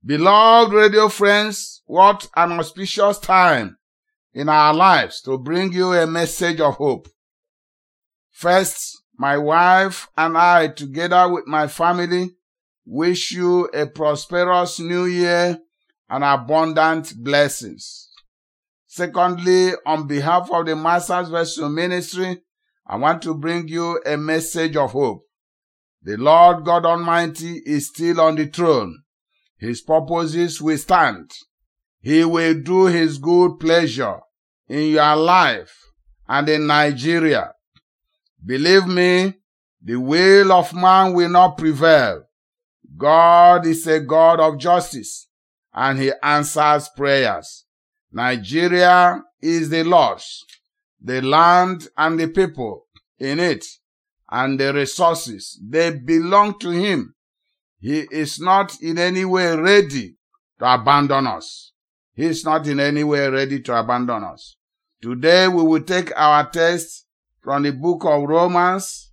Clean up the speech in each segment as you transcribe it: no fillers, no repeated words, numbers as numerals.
Beloved radio friends, what an auspicious time in our lives to bring you a message of hope. First, my wife and I, together with my family, wish you a prosperous new year and abundant blessings. Secondly, on behalf of the Masters Vessel Ministry, I want to bring you a message of hope. The Lord God Almighty is still on the throne. His purposes will stand. He will do His good pleasure in your life and in Nigeria. Believe me, the will of man will not prevail. God is a God of justice, and He answers prayers. Nigeria is the Lord's, the land and the people in it, and the resources, they belong to Him. He is not in any way ready to abandon us. He is not in any way ready to abandon us. Today we will take our text from the book of Romans,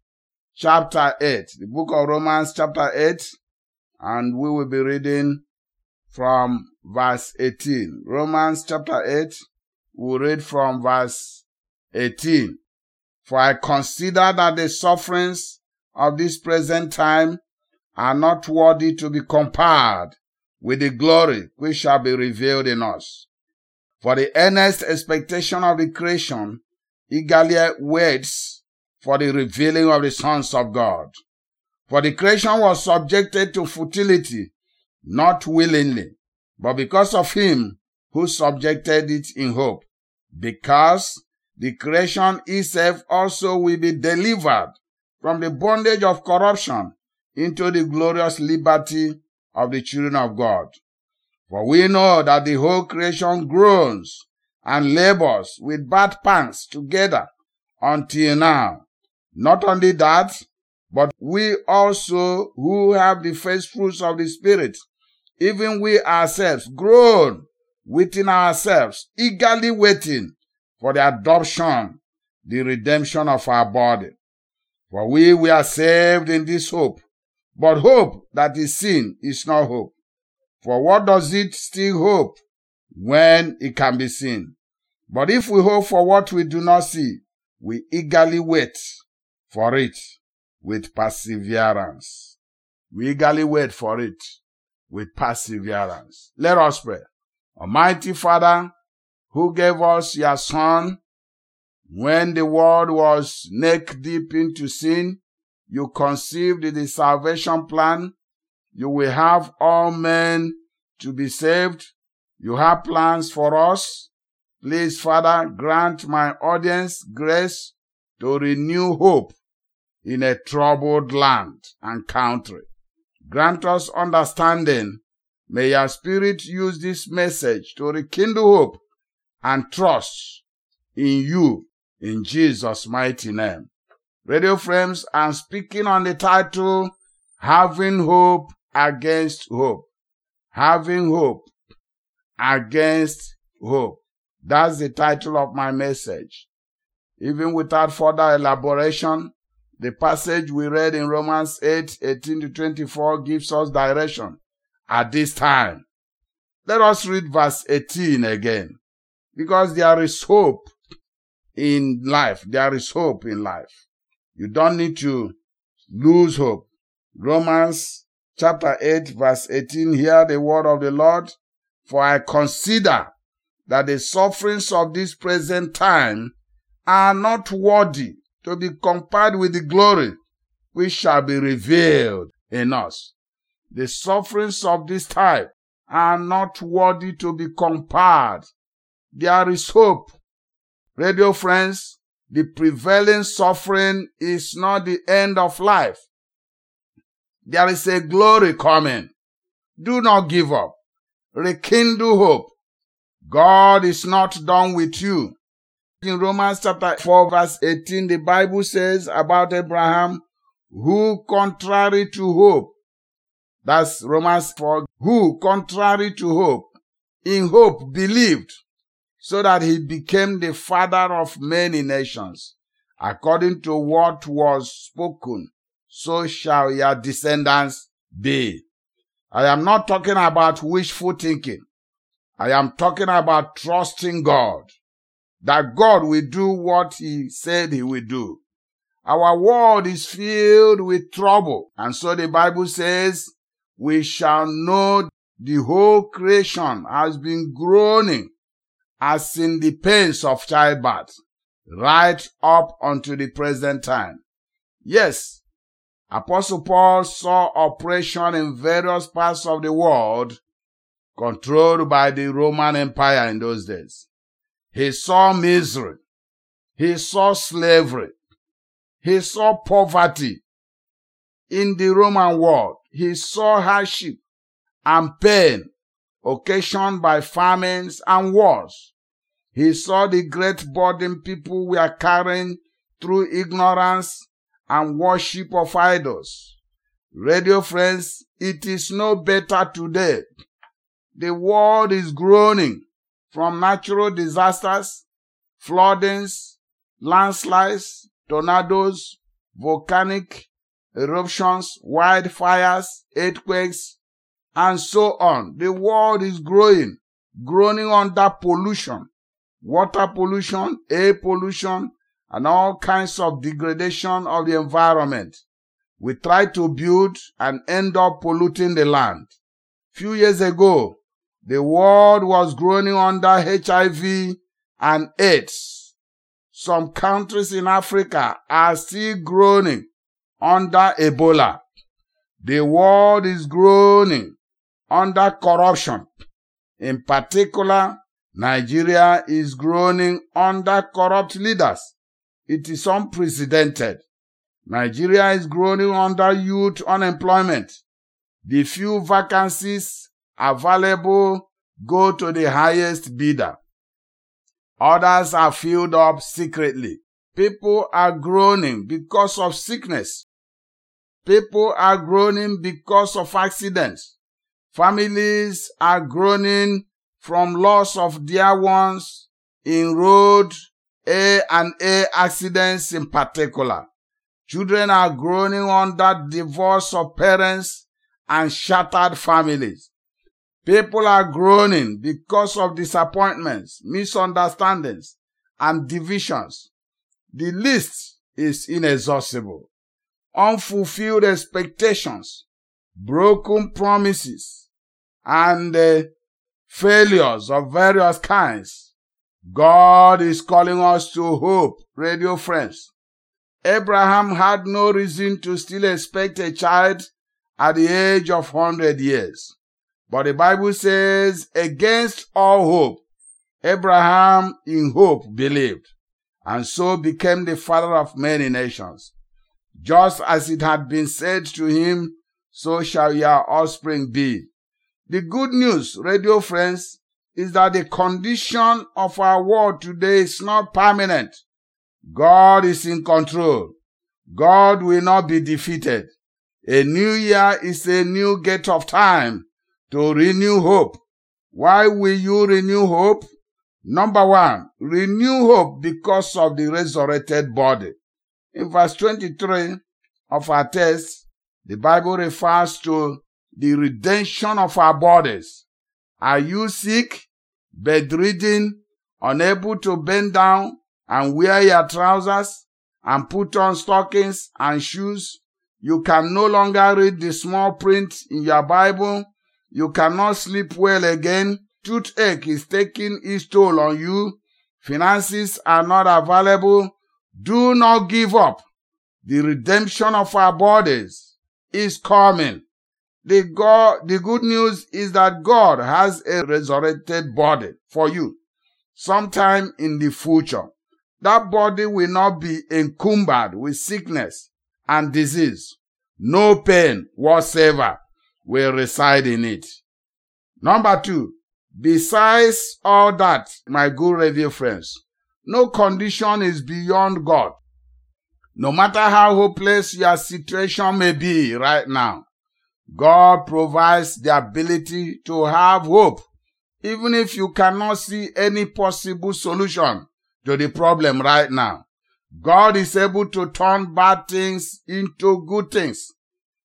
chapter 8. The book of Romans, chapter 8, and we will be reading from verse 18. Romans, chapter 8, we'll read from verse 18. For I consider that the sufferings of this present time are not worthy to be compared with the glory which shall be revealed in us. For the earnest expectation of the creation eagerly waits for the revealing of the sons of God. For the creation was subjected to futility, not willingly, but because of Him who subjected it in hope, because the creation itself also will be delivered from the bondage of corruption into the glorious liberty of the children of God. For we know that the whole creation groans and labors with bad pangs together until now. Not only that, but we also who have the first fruits of the Spirit, even we ourselves groan within ourselves, eagerly waiting for the adoption, the redemption of our body. For we are saved in this hope. But hope that is seen is not hope. For what does it still hope when it can be seen? But if we hope for what we do not see, we eagerly wait for it with perseverance. We eagerly wait for it with perseverance. Let us pray. Almighty Father, who gave us your Son when the world was neck deep into sin, you conceived the salvation plan. You will have all men to be saved. You have plans for us. Please, Father, grant my audience grace to renew hope in a troubled land and country. Grant us understanding. May your Spirit use this message to rekindle hope and trust in you, in Jesus' mighty name. Radio friends, I'm speaking on the title, Having Hope Against Hope. Having Hope Against Hope. That's the title of my message. Even without further elaboration, the passage we read in Romans 8:18-24 gives us direction at this time. Let us read verse 18 again, because there is hope in life. There is hope in life. You don't need to lose hope. Romans chapter 8 verse 18, hear the word of the Lord. For I consider that the sufferings of this present time are not worthy to be compared with the glory which shall be revealed in us. The sufferings of this time are not worthy to be compared. There is hope. Radio friends, the prevailing suffering is not the end of life. There is a glory coming. Do not give up. Rekindle hope. God is not done with you. In Romans chapter 4 verse 18, the Bible says about Abraham, who contrary to hope, that's Romans 4, who contrary to hope, in hope believed, so that he became the father of many nations, according to what was spoken, so shall your descendants be. I am not talking about wishful thinking. I am talking about trusting God, that God will do what He said He will do. Our world is filled with trouble, and so the Bible says, we shall know the whole creation has been groaning as in the pains of childbirth, right up unto the present time. Yes, Apostle Paul saw oppression in various parts of the world controlled by the Roman Empire in those days. He saw misery. He saw slavery. He saw poverty in the Roman world. He saw hardship and pain occasioned by famines and wars. He saw the great burden people were carrying through ignorance and worship of idols. Radio friends, it is no better today. The world is groaning from natural disasters, floodings, landslides, tornadoes, volcanic eruptions, wildfires, earthquakes, and so on. The world is groaning under pollution, water pollution, air pollution, and all kinds of degradation of the environment. We try to build and end up polluting the land. Few years ago, the world was groaning under HIV and AIDS. Some countries in Africa are still groaning under Ebola. The world is groaning under corruption. In particular, Nigeria is groaning under corrupt leaders. It is unprecedented. Nigeria is groaning under youth unemployment. The few vacancies available go to the highest bidder. Others are filled up secretly. People are groaning because of sickness. People are groaning because of accidents. Families are groaning from loss of dear ones in road and air accidents in particular. Children are groaning under divorce of parents and shattered families. People are groaning because of disappointments, misunderstandings, and divisions. The list is inexhaustible. Unfulfilled expectations, broken promises, and failures of various kinds. God is calling us to hope, radio friends. Abraham had no reason to still expect a child at the age of 100 years. But the Bible says, against all hope, Abraham in hope believed, and so became the father of many nations. Just as it had been said to him, so shall your offspring be. The good news, radio friends, is that the condition of our world today is not permanent. God is in control. God will not be defeated. A new year is a new gate of time to renew hope. Why will you renew hope? Number one, renew hope because of the resurrected body. In verse 23 of our text, the Bible refers to the redemption of our bodies. Are you sick, bedridden, unable to bend down and wear your trousers and put on stockings and shoes? You can no longer read the small print in your Bible. You cannot sleep well again. Toothache is taking its toll on you. Finances are not available. Do not give up. The redemption of our bodies is coming. The good news is that God has a resurrected body for you sometime in the future. That body will not be encumbered with sickness and disease. No pain whatsoever will reside in it. Number two, besides all that, my good radio friends, no condition is beyond God. No matter how hopeless your situation may be right now, God provides the ability to have hope, even if you cannot see any possible solution to the problem right now. God is able to turn bad things into good things.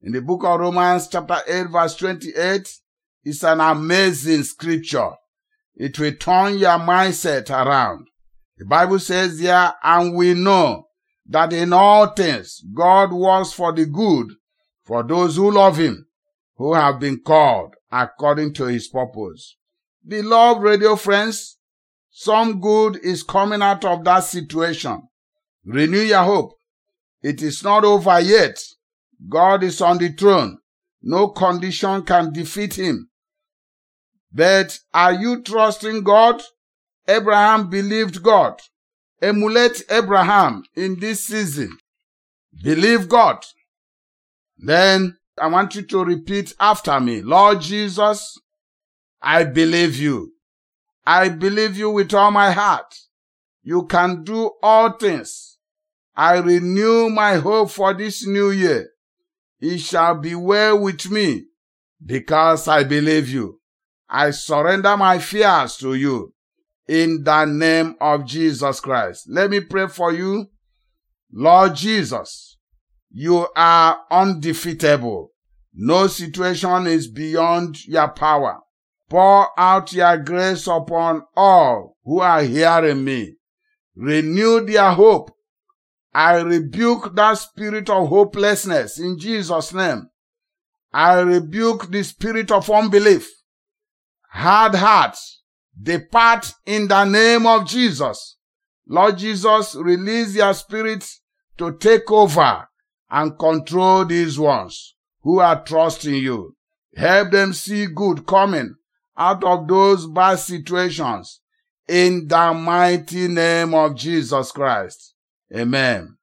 in the book of Romans chapter 8 verse 28, is an amazing scripture. It will turn your mindset around. The Bible says there, and we know that in all things God works for the good for those who love him, who have been called according to his purpose. Beloved radio friends, some good is coming out of that situation. Renew your hope. It is not over yet. God is on the throne. No condition can defeat him. But are you trusting God? Abraham believed God. Emulate Abraham in this season. Believe God. Then I want you to repeat after me. Lord Jesus, I believe you. I believe you with all my heart. You can do all things. I renew my hope for this new year. It shall be well with me because I believe you. I surrender my fears to you in the name of Jesus Christ. Let me pray for you. Lord Jesus, you are undefeatable. No situation is beyond your power. Pour out your grace upon all who are hearing me. Renew their hope. I rebuke that spirit of hopelessness in Jesus' name. I rebuke the spirit of unbelief. Hard hearts, depart in the name of Jesus. Lord Jesus, release your spirit to take over and control these ones who are trusting you. Help them see good coming out of those bad situations in the mighty name of Jesus Christ. Amen.